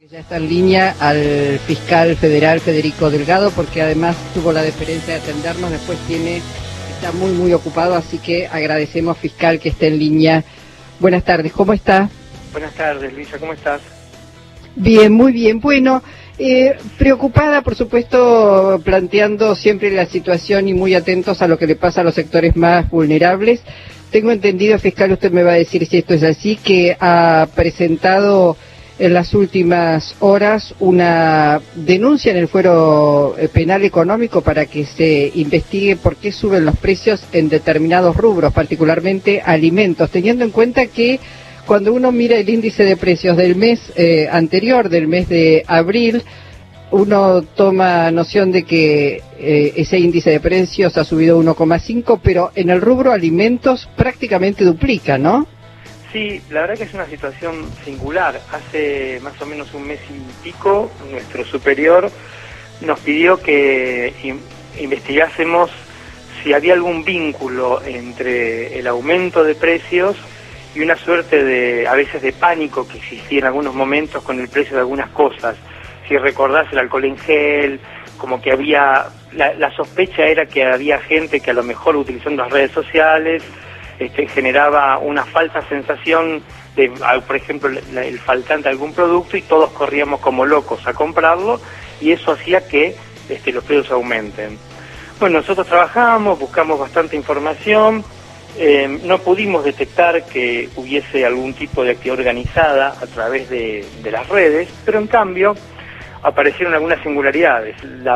Ya está en línea al fiscal federal Federico Delgado, porque además tuvo la deferencia de atendernos, después está muy ocupado, así que agradecemos, fiscal, que esté en línea. Buenas tardes, ¿cómo está? Buenas tardes, Luisa, ¿cómo estás? Bien, muy bien. Bueno, preocupada, por supuesto, planteando siempre la situación y muy atentos a lo que le pasa a los sectores más vulnerables. Tengo entendido, fiscal, usted me va a decir si esto es así, que ha presentado en las últimas horas una denuncia en el fuero penal económico para que se investigue por qué suben los precios en determinados rubros, particularmente alimentos, teniendo en cuenta que cuando uno mira el índice de precios del mes anterior, del mes de abril, uno toma noción de que ese índice de precios ha subido 1,5, pero en el rubro alimentos prácticamente duplica, ¿no? Sí, la verdad que es una situación singular. Hace más o menos un mes y pico, nuestro superior nos pidió que investigásemos si había algún vínculo entre el aumento de precios y una suerte de, a veces, de pánico que existía en algunos momentos con el precio de algunas cosas. Si recordás el alcohol en gel, como que había, la sospecha era que había gente que a lo mejor utilizando las redes sociales generaba una falsa sensación de, por ejemplo, el faltante de algún producto, y todos corríamos como locos a comprarlo, y eso hacía que los precios aumenten. Bueno, nosotros trabajamos, buscamos bastante información, no pudimos detectar que hubiese algún tipo de actividad organizada a través de las redes, pero en cambio aparecieron algunas singularidades.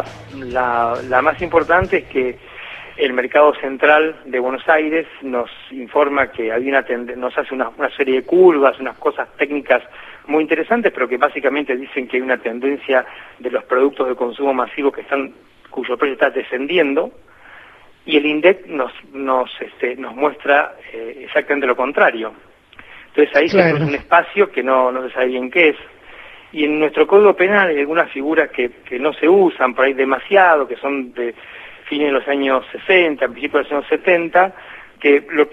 La más importante es que el Mercado Central de Buenos Aires nos informa que había nos hace una serie de curvas, unas cosas técnicas muy interesantes, pero que básicamente dicen que hay una tendencia de los productos de consumo masivo cuyo precio está descendiendo, y el INDEC nos muestra exactamente lo contrario. Entonces ahí claro, se produce un espacio que no se sabe bien qué es. Y en nuestro Código Penal hay algunas figuras que no se usan por ahí demasiado, que son de fines de los años 60, principios de los años 70, que lo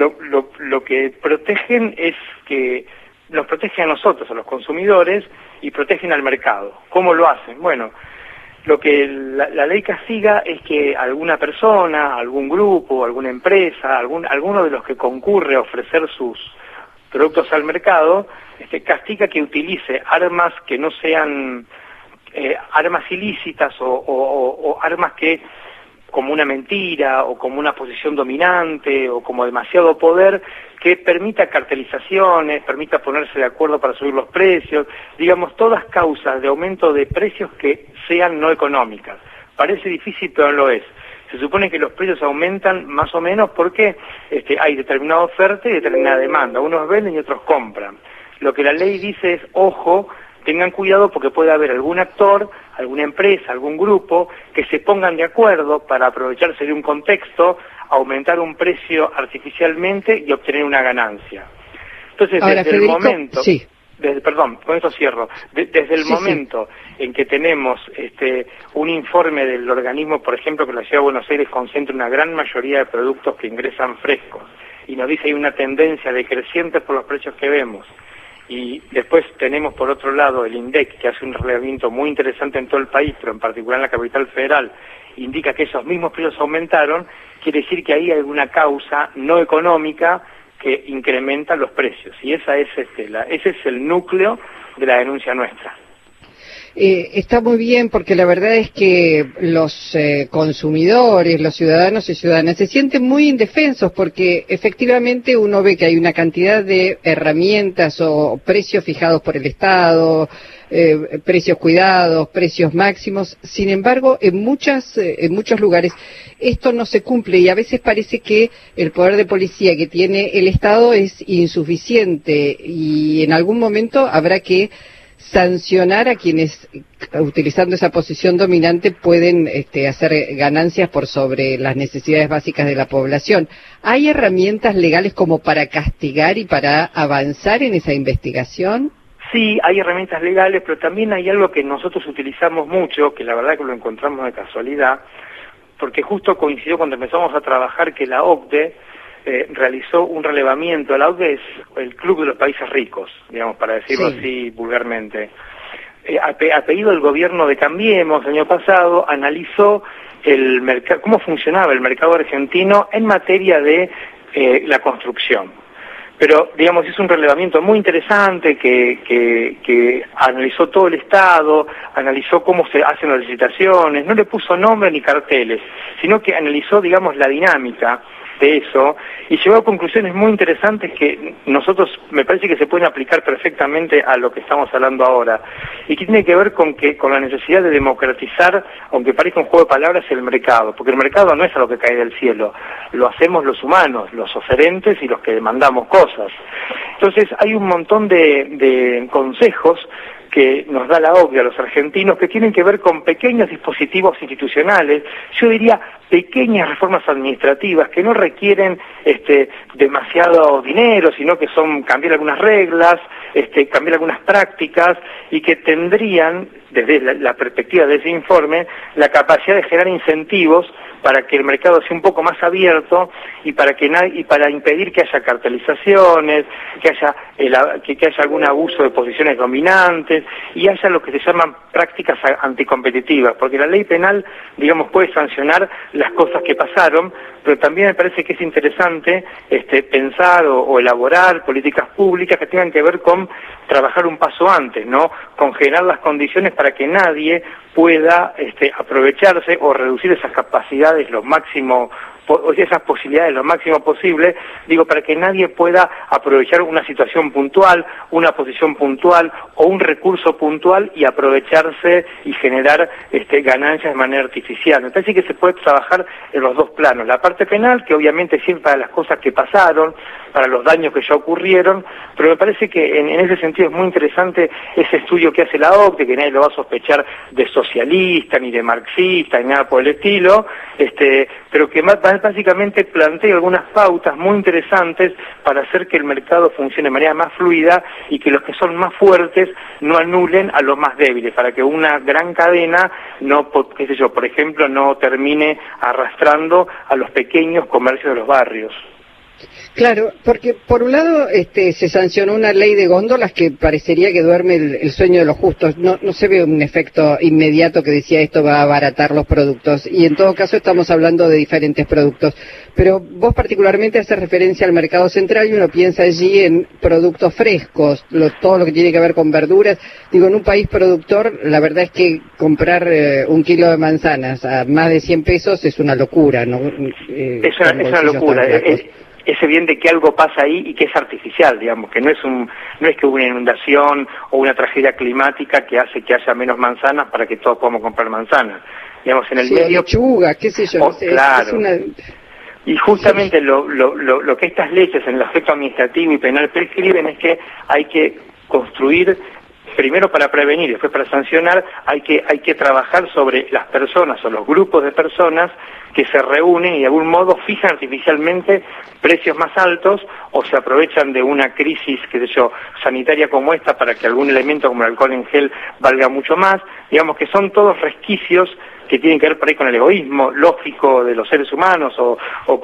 que protegen es que nos protegen a nosotros, a los consumidores, y protegen al mercado. ¿Cómo lo hacen? Bueno, lo que la ley castiga es que alguna persona, algún grupo, alguna empresa, alguno de los que concurre a ofrecer sus productos al mercado, castiga que utilice armas que no sean armas ilícitas o armas que, como una mentira o como una posición dominante o como demasiado poder, que permita cartelizaciones, permita ponerse de acuerdo para subir los precios, digamos, todas causas de aumento de precios que sean no económicas. Parece difícil, pero no lo es. Se supone que los precios aumentan más o menos porque hay determinada oferta y determinada demanda. Unos venden y otros compran. Lo que la ley dice es, ojo, tengan cuidado porque puede haber algún actor, alguna empresa, algún grupo que se pongan de acuerdo para aprovecharse de un contexto, aumentar un precio artificialmente y obtener una ganancia. Entonces, ahora, desde Federico, el momento... Sí. Perdón, con esto cierro. Desde el momento en que tenemos un informe del organismo, por ejemplo, que la Ciudad de Buenos Aires concentra una gran mayoría de productos que ingresan frescos, y nos dice que hay una tendencia decreciente por los precios que vemos, y después tenemos por otro lado el INDEC, que hace un relevamiento muy interesante en todo el país, pero en particular en la capital federal, indica que esos mismos precios aumentaron, quiere decir que ahí hay alguna causa no económica que incrementa los precios, y ese es el núcleo de la denuncia nuestra. Está muy bien, porque la verdad es que los consumidores, los ciudadanos y ciudadanas se sienten muy indefensos, porque efectivamente uno ve que hay una cantidad de herramientas o precios fijados por el Estado, precios cuidados, precios máximos. Sin embargo, en muchos lugares esto no se cumple, y a veces parece que el poder de policía que tiene el Estado es insuficiente, y en algún momento habrá que sancionar a quienes, utilizando esa posición dominante, pueden hacer ganancias por sobre las necesidades básicas de la población. ¿Hay herramientas legales como para castigar y para avanzar en esa investigación? Sí, hay herramientas legales, pero también hay algo que nosotros utilizamos mucho, que la verdad que lo encontramos de casualidad, porque justo coincidió cuando empezamos a trabajar que la OCDE realizó un relevamiento. La OCDE es el Club de los Países Ricos, digamos, para decirlo así vulgarmente. a pedido del gobierno de Cambiemos el año pasado, analizó el mercado, cómo funcionaba el mercado argentino en materia de la construcción. Pero, digamos, es un relevamiento muy interesante que analizó todo el Estado, analizó cómo se hacen las licitaciones, no le puso nombre ni carteles, sino que analizó, digamos, la dinámica de eso y llegó a conclusiones muy interesantes que nosotros me parece que se pueden aplicar perfectamente a lo que estamos hablando ahora y que tiene que ver con la necesidad de democratizar, aunque parezca un juego de palabras, el mercado, porque el mercado no es algo que cae del cielo, lo hacemos los humanos, los oferentes y los que demandamos cosas. Entonces hay un montón de consejos que nos da la OCDE a los argentinos, que tienen que ver con pequeños dispositivos institucionales, yo diría pequeñas reformas administrativas que no requieren demasiado dinero, sino que son cambiar algunas reglas, cambiar algunas prácticas y que tendrían, desde la perspectiva de ese informe, la capacidad de generar incentivos para que el mercado sea un poco más abierto y para impedir que haya cartelizaciones, que haya algún abuso de posiciones dominantes y haya lo que se llaman prácticas anticompetitivas, porque la ley penal, digamos, puede sancionar las cosas que pasaron, pero también me parece que es interesante pensar o elaborar políticas públicas que tengan que ver con trabajar un paso antes, ¿no? Con generar las condiciones para que nadie pueda aprovecharse o reducir esas capacidades esas posibilidades lo máximo posible, digo, para que nadie pueda aprovechar una situación puntual, una posición puntual o un recurso puntual y aprovecharse y generar ganancias de manera artificial. Me parece que se puede trabajar en los dos planos, la parte penal, que obviamente sirve para las cosas que pasaron, para los daños que ya ocurrieron, pero me parece que en ese sentido es muy interesante ese estudio que hace la OCDE, que nadie lo va a sospechar de socialista, ni de marxista, ni nada por el estilo, pero que básicamente plantea algunas pautas muy interesantes para hacer que el mercado funcione de manera más fluida y que los que son más fuertes no anulen a los más débiles, para que una gran cadena por ejemplo, no termine arrastrando a los pequeños comercios de los barrios. Claro, porque por un lado se sancionó una ley de góndolas que parecería que duerme el sueño de los justos. No se ve un efecto inmediato que decía esto va a abaratar los productos y en todo caso estamos hablando de diferentes productos. Pero vos particularmente haces referencia al mercado central y uno piensa allí en productos frescos, todo lo que tiene que ver con verduras. Digo, en un país productor la verdad es que comprar un kilo de manzanas a más de 100 pesos es una locura, ¿no? Es una locura. Es evidente que algo pasa ahí y que es artificial, digamos, que no es que hubo una inundación o una tragedia climática que hace que haya menos manzanas para que todos podamos comprar manzanas. Digamos, en el medio... lechuga, qué sé yo, no sé, claro. Y justamente lo que estas leyes en el aspecto administrativo y penal prescriben es que hay que construir, primero para prevenir y después para sancionar, hay que trabajar sobre las personas o los grupos de personas que se reúnen y de algún modo fijan artificialmente precios más altos o se aprovechan de una crisis, sanitaria como esta para que algún elemento como el alcohol en gel valga mucho más. Digamos que son todos resquicios que tienen que ver por ahí con el egoísmo lógico de los seres humanos o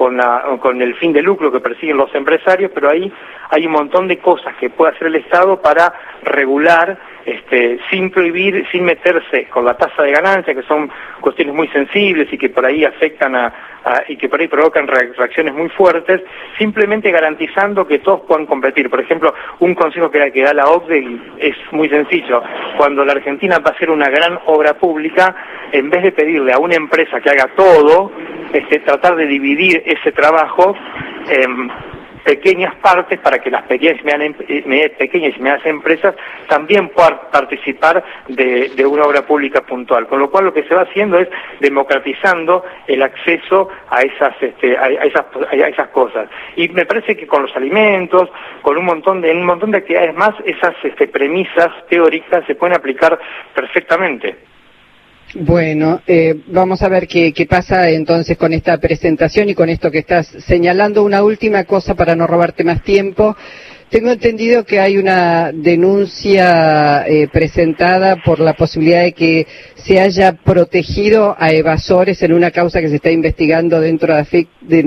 con el fin de lucro que persiguen los empresarios, pero ahí hay un montón de cosas que puede hacer el Estado para regular, sin prohibir, sin meterse con la tasa de ganancia, que son cuestiones muy sensibles y que por ahí afectan y que por ahí provocan reacciones muy fuertes, simplemente garantizando que todos puedan competir. Por ejemplo, un consejo que da la OCDE es muy sencillo. Cuando la Argentina va a hacer una gran obra pública, en vez de pedirle a una empresa que haga todo, tratar de dividir ese trabajo en pequeñas partes para que las pequeñas y medianas empresas también puedan participar de una obra pública puntual. Con lo cual lo que se va haciendo es democratizando el acceso a esas cosas. Y me parece que con los alimentos, con un montón de actividades más, esas premisas teóricas se pueden aplicar perfectamente. Bueno, vamos a ver qué pasa entonces con esta presentación y con esto que estás señalando. Una última cosa para no robarte más tiempo. Tengo entendido que hay una denuncia presentada por la posibilidad de que se haya protegido a evasores en una causa que se está investigando dentro de AFIC de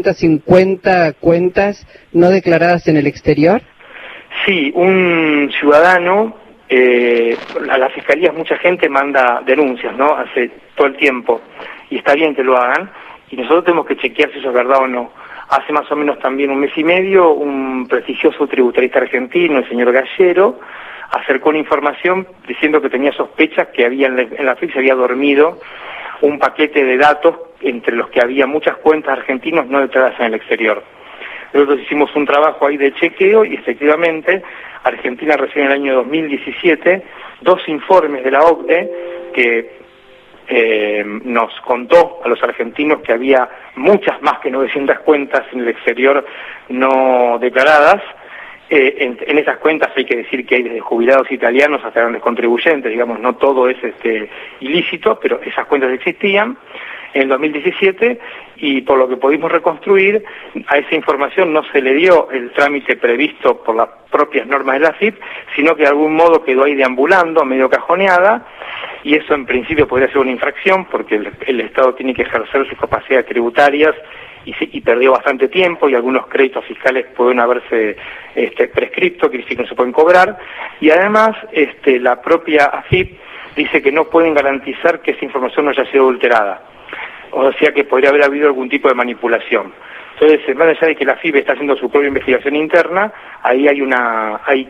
950 cuentas no declaradas en el exterior. Sí, un ciudadano a las fiscalías mucha gente manda denuncias, ¿no? Hace todo el tiempo, y está bien que lo hagan, y nosotros tenemos que chequear si eso es verdad o no. Hace más o menos también un mes y medio, un prestigioso tributarista argentino, el señor Gallero, acercó una información diciendo que tenía sospechas que había en la FIP se había dormido un paquete de datos entre los que había muchas cuentas argentinas no declaradas en el exterior. Nosotros hicimos un trabajo ahí de chequeo y efectivamente Argentina recibió en el año 2017 2 informes de la OCDE que nos contó a los argentinos que había muchas más que 900 cuentas en el exterior no declaradas. En esas cuentas hay que decir que hay desde jubilados italianos hasta grandes contribuyentes, digamos, no todo es ilícito, pero esas cuentas existían en el 2017 y por lo que pudimos reconstruir, a esa información no se le dio el trámite previsto por las propias normas de la AFIP, sino que de algún modo quedó ahí deambulando, medio cajoneada, y eso en principio podría ser una infracción porque el Estado tiene que ejercer sus capacidades tributarias y perdió bastante tiempo y algunos créditos fiscales pueden haberse prescripto, quiere decir que no se pueden cobrar, y además la propia AFIP dice que no pueden garantizar que esa información no haya sido adulterada, o sea que podría haber habido algún tipo de manipulación. Entonces, más allá de que la AFIP está haciendo su propia investigación interna, ahí hay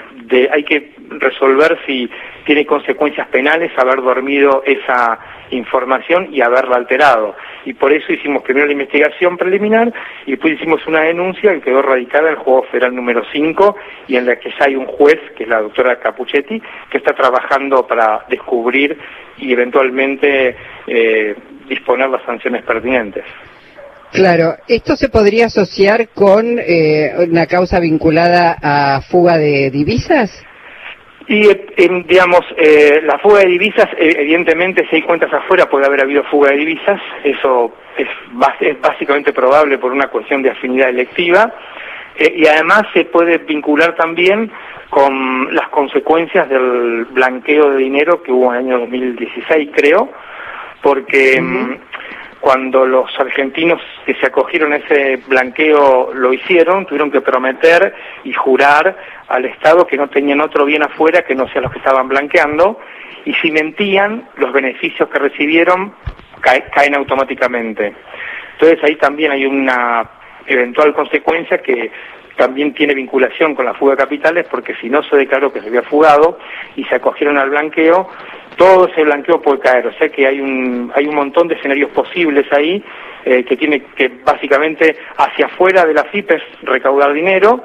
que resolver si tiene consecuencias penales haber dormido esa información y haberla alterado. Y por eso hicimos primero la investigación preliminar y después hicimos una denuncia que quedó radicada en el Juzgado Federal número 5 y en la que ya hay un juez, que es la doctora Capuchetti, que está trabajando para descubrir y eventualmente disponer las sanciones pertinentes. Claro, ¿esto se podría asociar con una causa vinculada a fuga de divisas? Y, digamos, la fuga de divisas, evidentemente, si hay cuentas afuera puede haber habido fuga de divisas, eso es básicamente probable por una cuestión de afinidad electiva, y además se puede vincular también con las consecuencias del blanqueo de dinero que hubo en el año 2016, creo, porque cuando los argentinos que se acogieron a ese blanqueo lo hicieron, tuvieron que prometer y jurar al Estado que no tenían otro bien afuera que no sean los que estaban blanqueando, y si mentían, los beneficios que recibieron caen automáticamente. Entonces ahí también hay una eventual consecuencia que también tiene vinculación con la fuga de capitales, porque si no se declaró que se había fugado y se acogieron al blanqueo, todo ese blanqueo puede caer. O sea que hay un montón de escenarios posibles ahí, que tiene que básicamente hacia afuera de la FIP es recaudar dinero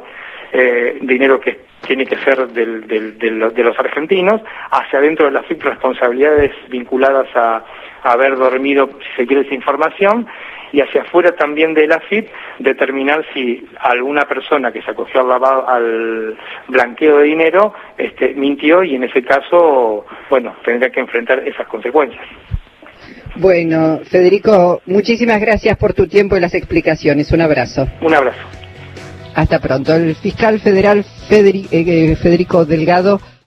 que tiene que ser de los argentinos, hacia adentro de la FIP responsabilidades vinculadas a haber dormido, si se quiere, esa información, y hacia afuera también de la AFIP determinar si alguna persona que se acogió al blanqueo de dinero mintió, y en ese caso, bueno, tendría que enfrentar esas consecuencias. Bueno, Federico, muchísimas gracias por tu tiempo y las explicaciones. Un abrazo. Un abrazo. Hasta pronto. El fiscal federal Federico Delgado